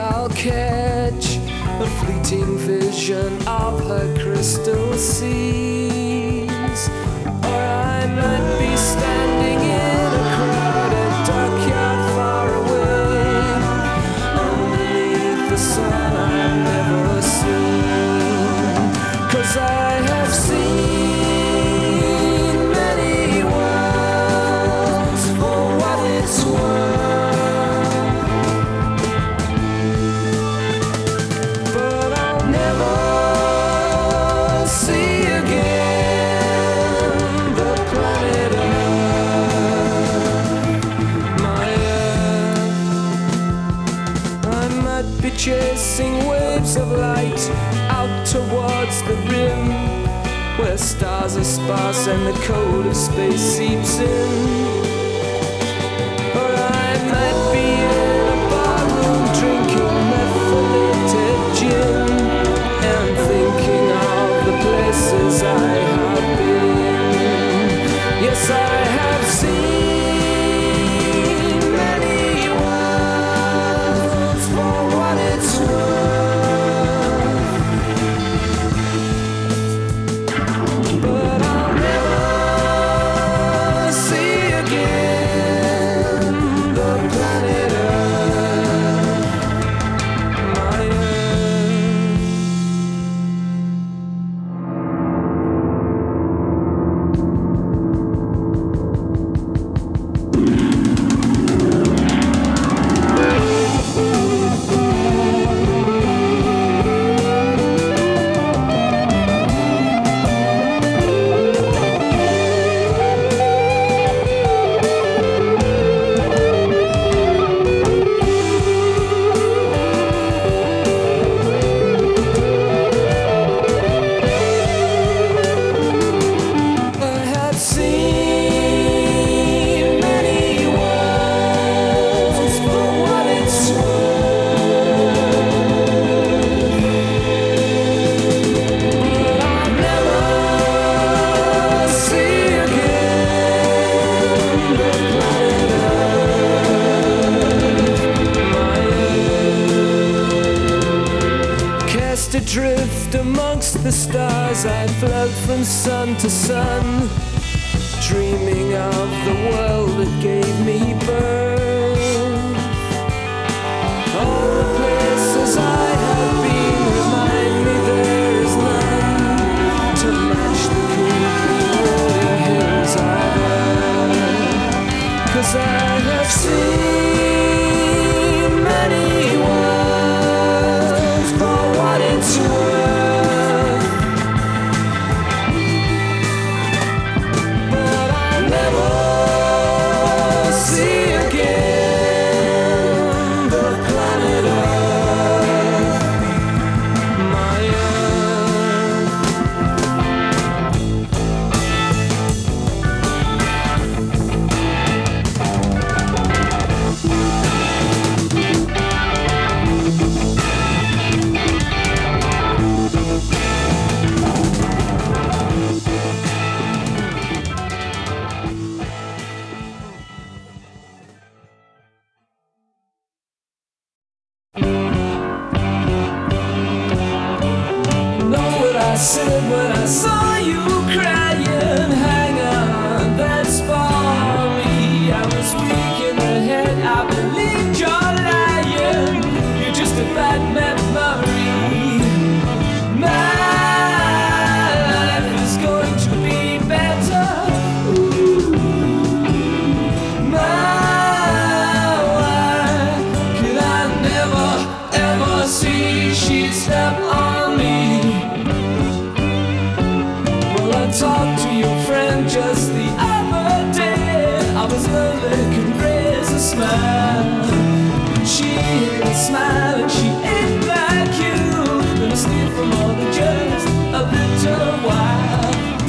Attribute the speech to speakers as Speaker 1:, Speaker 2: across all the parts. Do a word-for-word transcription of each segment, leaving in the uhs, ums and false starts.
Speaker 1: I'll catch a fleeting vision of her crystal seas, or I might be standing in a crowded dockyard far away, underneath the sun I've never seen. 'Cause I have seen many worlds for what it's worth, but I'll never see again the planet Earth, my Earth. I might be chasing waves of light out towards the rim, where stars are sparse and the cold of space seeps in. Or I might be in a barroom drinking methylated gin and thinking of the places I have been. Yes, I have seen many worlds for what it's worth, but I'll never see again the planet Earth, my Earth. I have seen many worlds for what it's worth, but I'll never see again the planet Earth, my Earth. Cast adrift amongst the stars, I float from sun to sun, dreaming of the world that gave me birth. All the places I have been remind me there is none to match the cool rolling hills I've earned. 'Cause I have seen many worlds for what it's worth, but I'll never see again the planet Earth, my Earth. Know what I said when I saw you crying? Hang on, that's for me. I was weak in the head, I believed you're lying. You're just a bad memory. My life is going to be better. My wife, could I never ever see she'd step on me? Well, I talked to your friend just the other day. I was early, could raise a smile. She hid a smile and she ain't like you. Gonna steal from all the just a little while.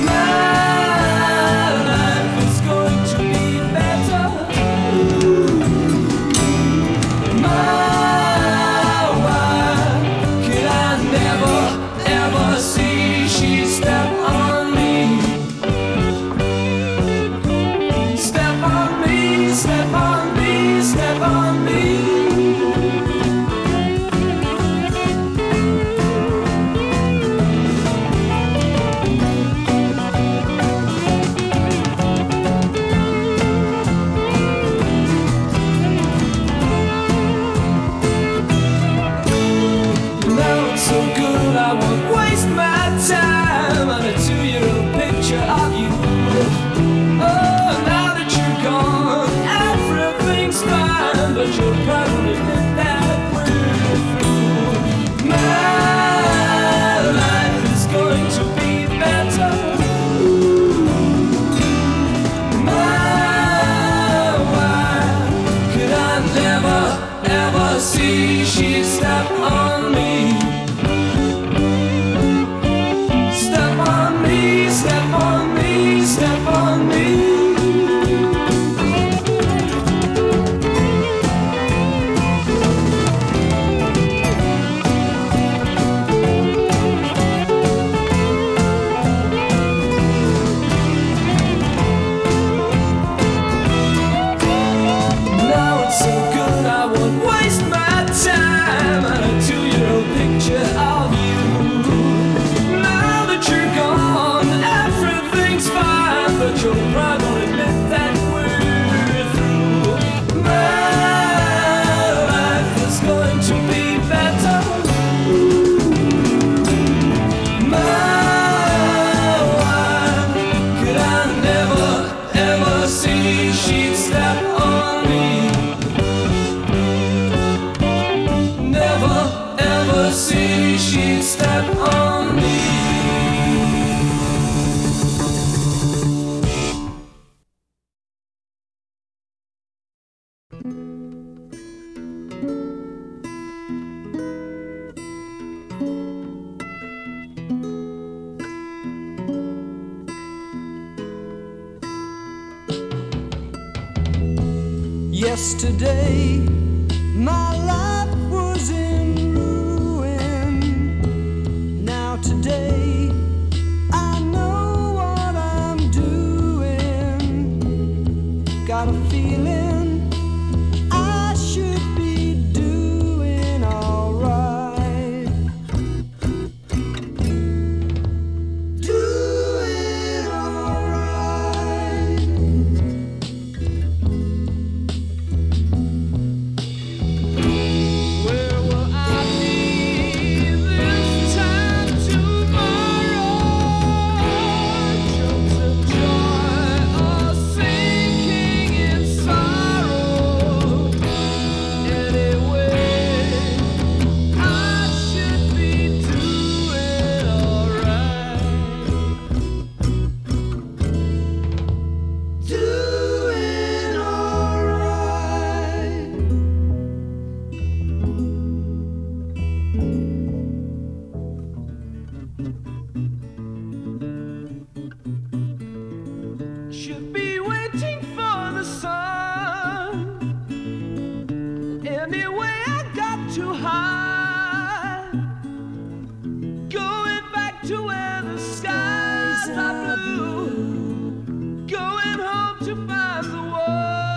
Speaker 1: My life is going to be better. My wife, could I never the city, she'd step on me.
Speaker 2: Yesterday, my life was in ruin. Now today, I know what I'm doing. Got a feeling I should be doing alright. Doing alright. Where will I be this time tomorrow? Jokes of joy or sinking in sorrow. Anyway, I should be doing alright. Doing alright. Should be waiting for the sun. Anyway, I got too high. Going back to where the skies are blue. Going home to find the one.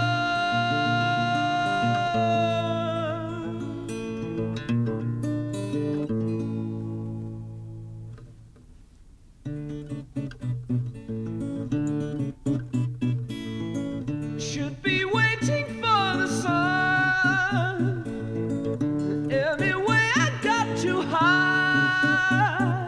Speaker 2: Should be waiting for the sun. Anyway, I got too high.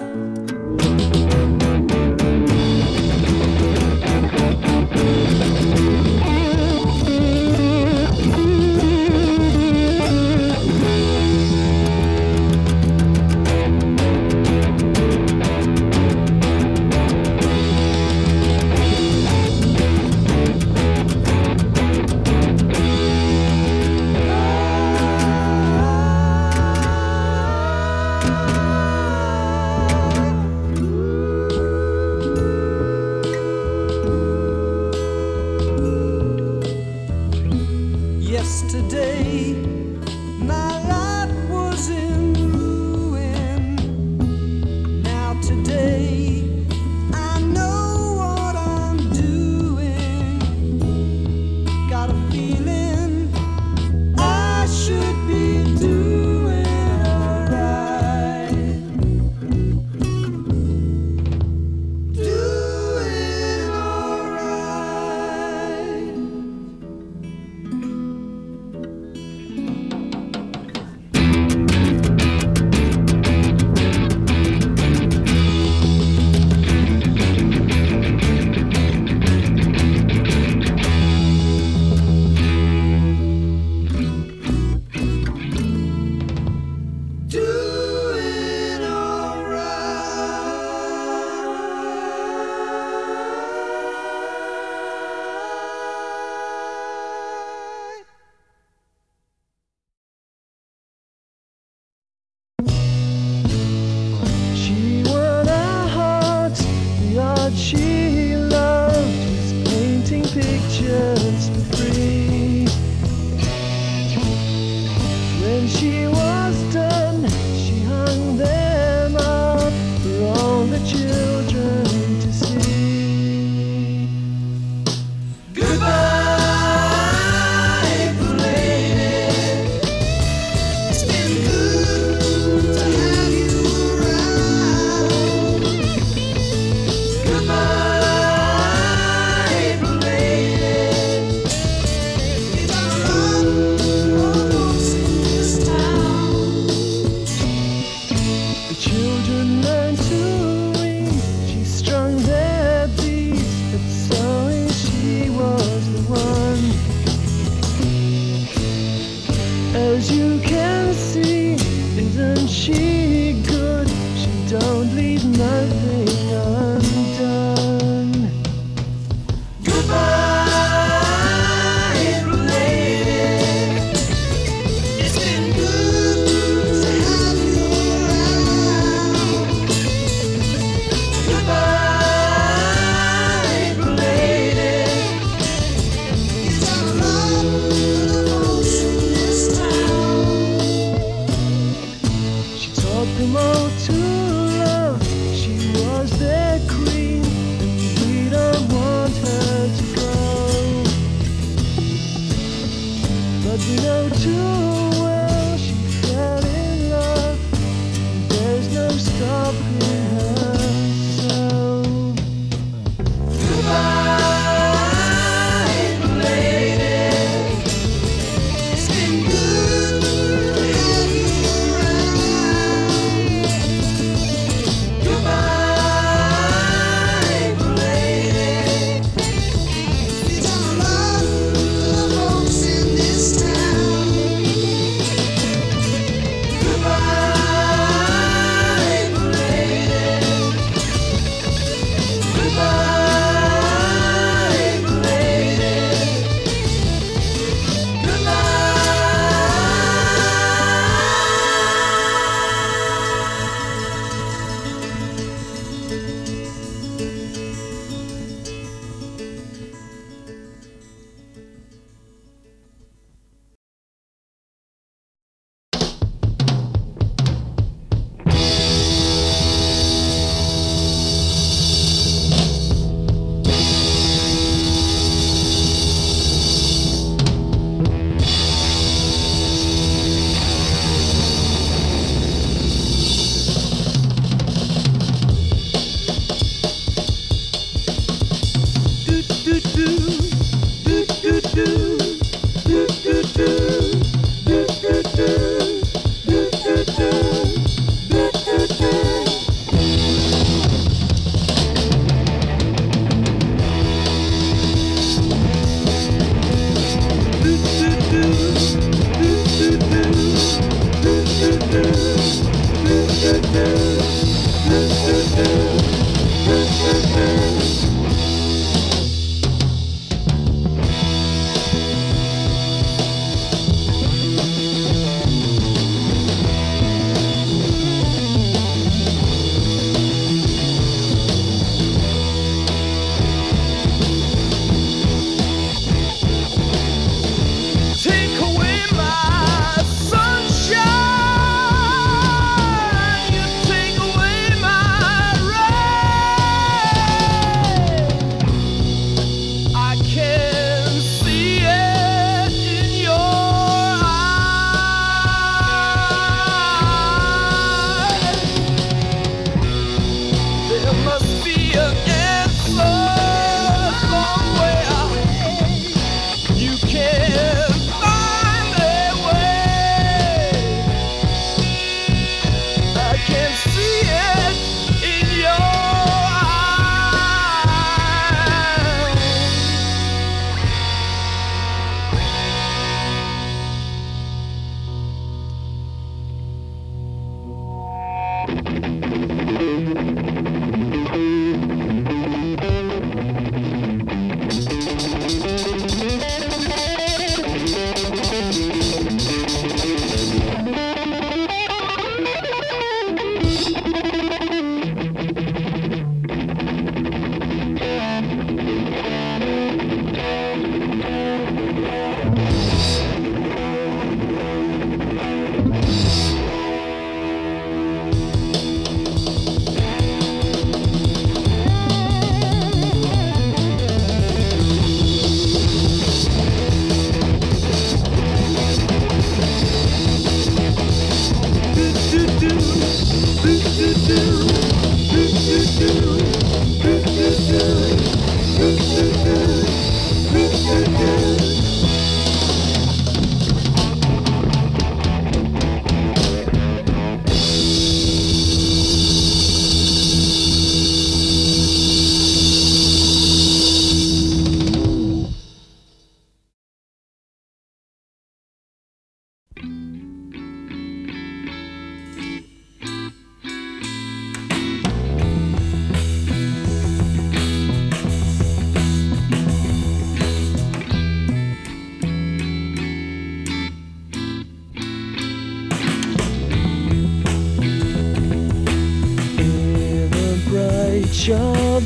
Speaker 1: Shop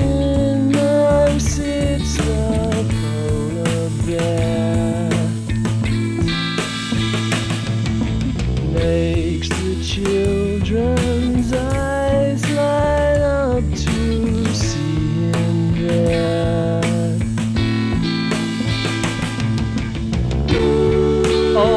Speaker 1: window sits the polar bear, makes the children's eyes light up to see him there.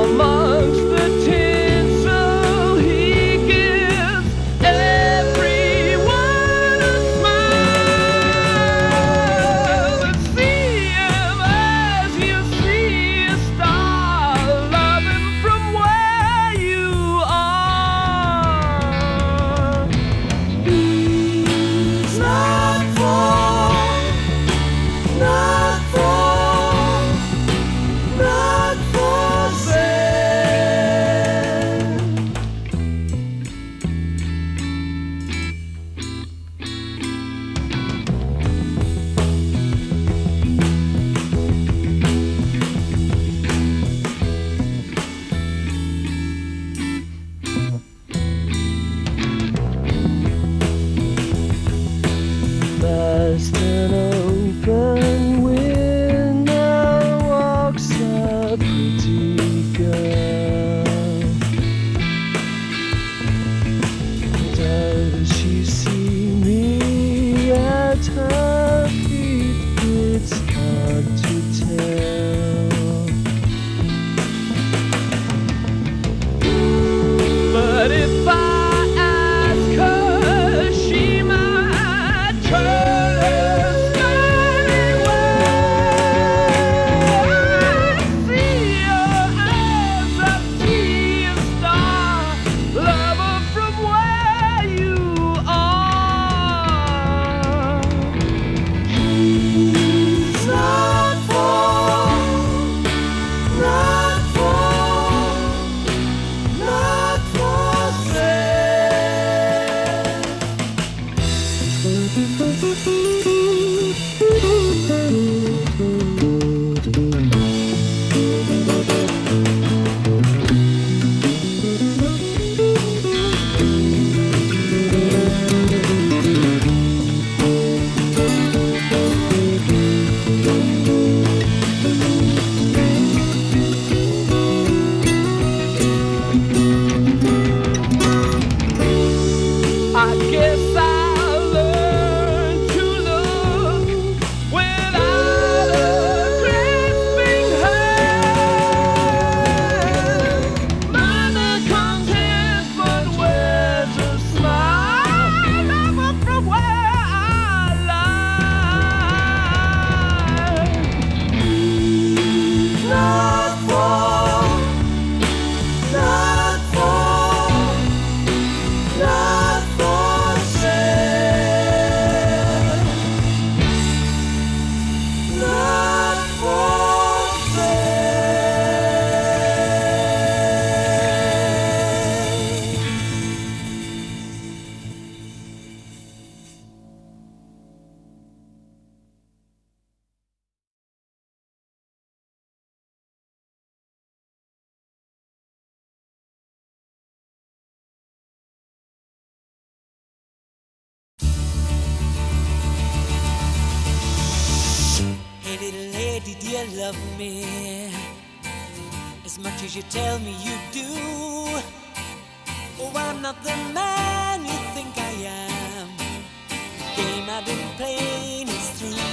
Speaker 3: love me as much as you tell me you do. Oh, I'm not the man you think I am. The game I've been playing is through.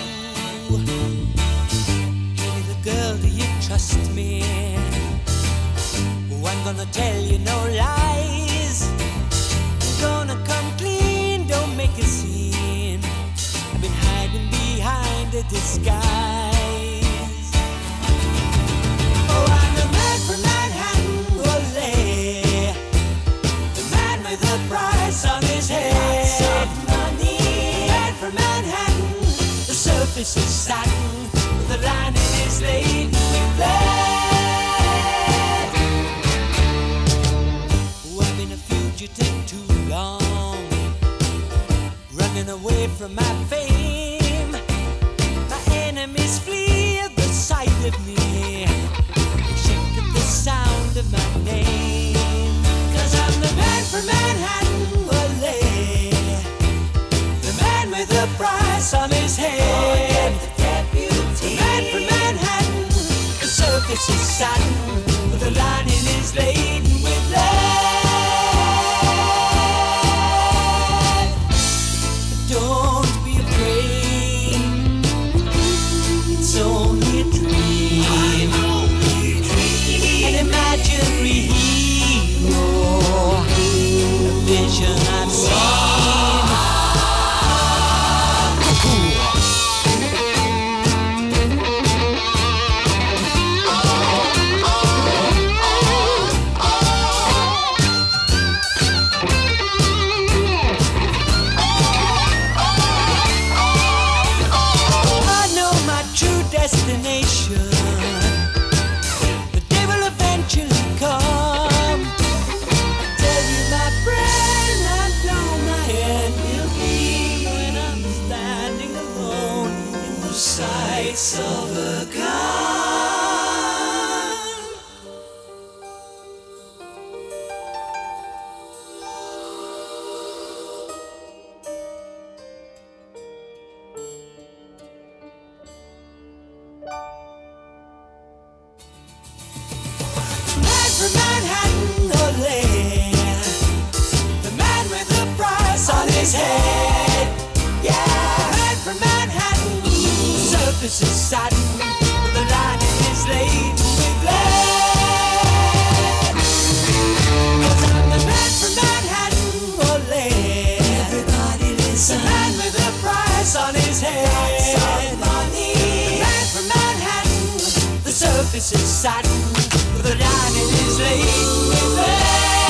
Speaker 3: Hey, little girl, do you trust me? Oh, I'm gonna tell you no lies. I'm gonna come clean, don't make a scene. I've been hiding behind a disguise. Oh, I'm the man from Manhattan, ole. The man with the price on his head. Money. Man from Manhattan, the surface is satin, the lining is laden with lead. Oh, I've been a fugitive too long, running away from my fame. My enemies flee at the sight of me, they shake at the sound of my name. Cause I'm the man from Manhattan, ole. The man with the price on his head. The man from Manhattan, the surface is satin, but the lining is laden with lead. Don't be afraid, it's only a dream. An imaginary hero, a vision I've seen. Destination, the day will eventually come. Tell you, my friend, how long my end will be when I'm standing alone in the sights of a gun. From Manhattan, ole. The man with the price on his head. Yeah, man from Manhattan. The surface is satin, but the lining is laden with lead. Cause I'm the man from Manhattan, ole. Everybody listen. The man with the price on his head. Money. The man from Manhattan. The surface is satin, but the lining is laden with lead.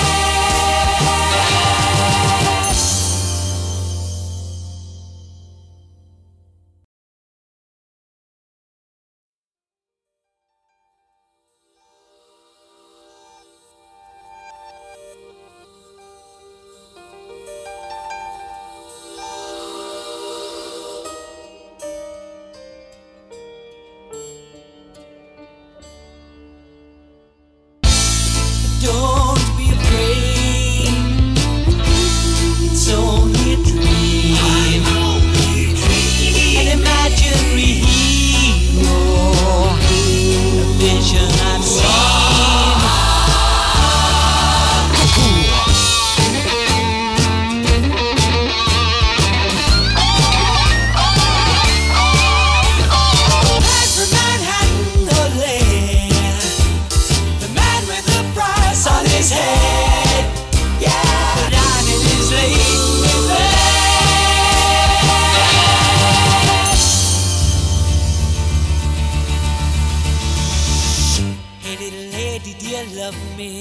Speaker 3: Don't be afraid, it's only a dream. An imaginary hero, a vision I've seen. Man from Manhattan, ole. The man with the price on his head. Yeah, the lining is laden with lead. Hey, little lady, do you love me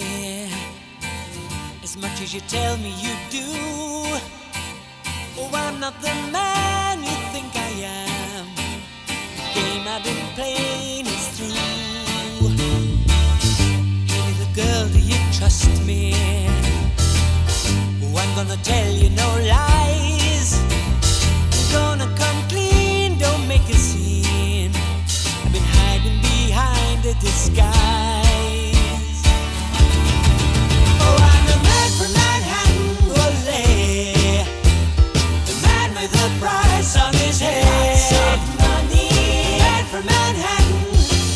Speaker 3: as much as you tell me you do? Oh, I'm not the man you think I am. The game I've been playing is through. Hey, little girl, do you trust me? Oh, I'm gonna tell you no lies. I'm gonna come clean, don't make a scene. I've been hiding behind a disguise. Oh, I'm the man from Manhattan, ole. The man with the price on his head. Money. Man from Manhattan,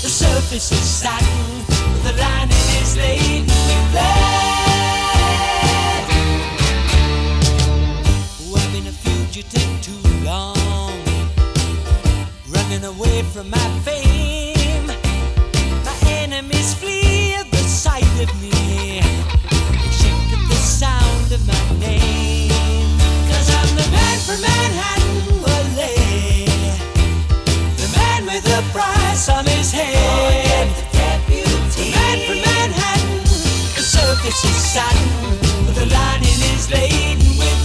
Speaker 3: satin, but the lining is laden with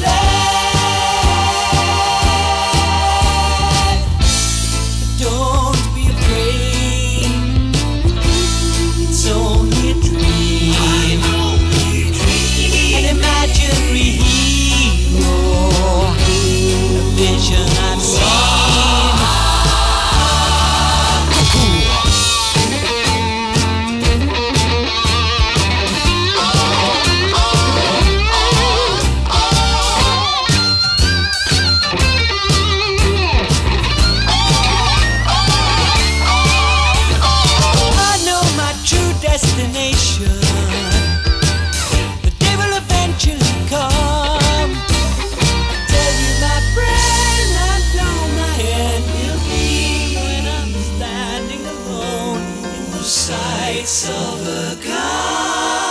Speaker 3: lead. Don't be afraid, it's only a dream, an imaginary hero, a vision I've seen. Destination, the day will eventually come. Tell you, my friend, I know my end will be when I'm standing alone in the sights of a gun.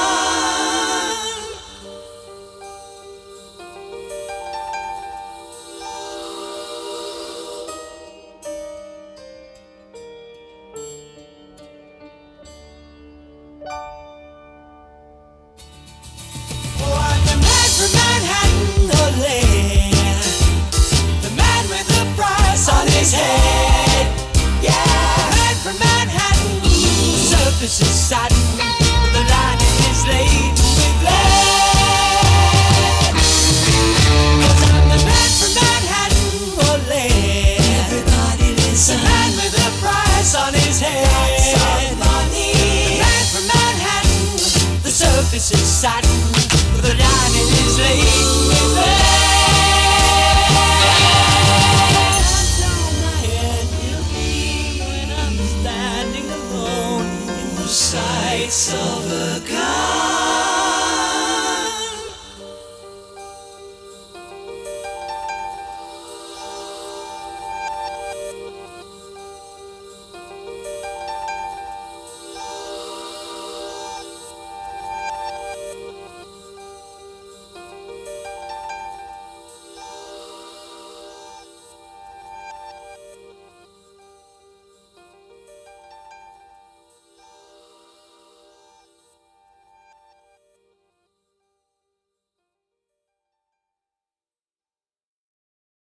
Speaker 3: From Manhattan, oh land, the man with the price on his head. Yeah, the man from Manhattan, the surface is satin, but the lining is laid.